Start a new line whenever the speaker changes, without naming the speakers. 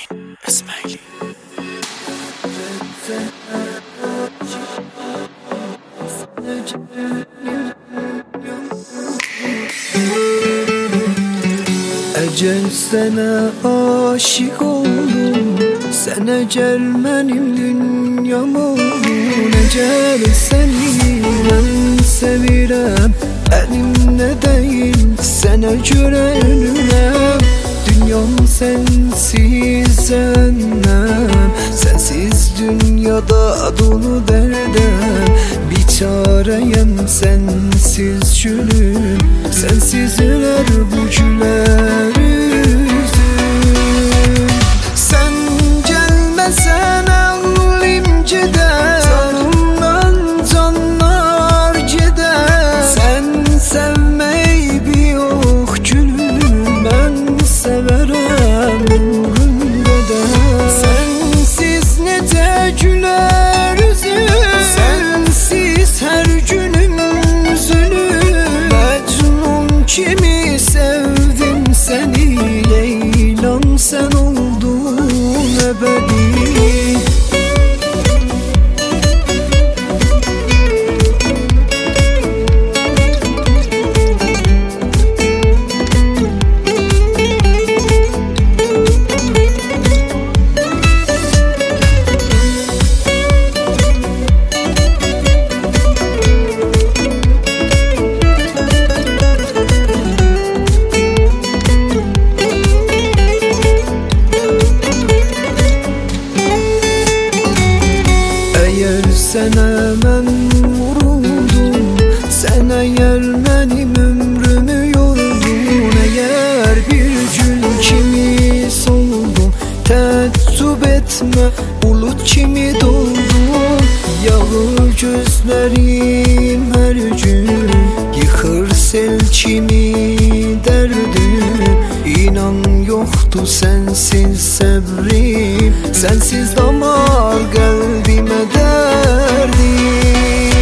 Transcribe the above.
İsmaili.
Ecel sana aşık oldum, sen ecel benim dünyam oldun. Ecel seni ben sevirem, elimde değil sana göre ölürem. Dünyam sensiz cennem, sensiz dünyada dolu derdem. Bir çareyim sensiz gülüm, sensiz öler bu güler yüzüm. Sen gelmesen aklım gider, canımdan canlar gider. Sen sevmeyi bir yok gülüm, ben severem ömrümde de. Sensiz nece güler yüzüm, sensiz her günüm zulüm. Mecnun kimi sevdim seni, Leylam sen oldun ebedi. Sənə mən vuruldum, sən əgər mənim ömrümü yoldun. Əgər bir gül kimi soldun, təəccüb etmə bulut kimi doldun. Yağır gözlərim hər gün, yıxır sel kimi dərdim. İnan yoxdur sensiz səbrim, sensiz damar qəlbimə dərdim.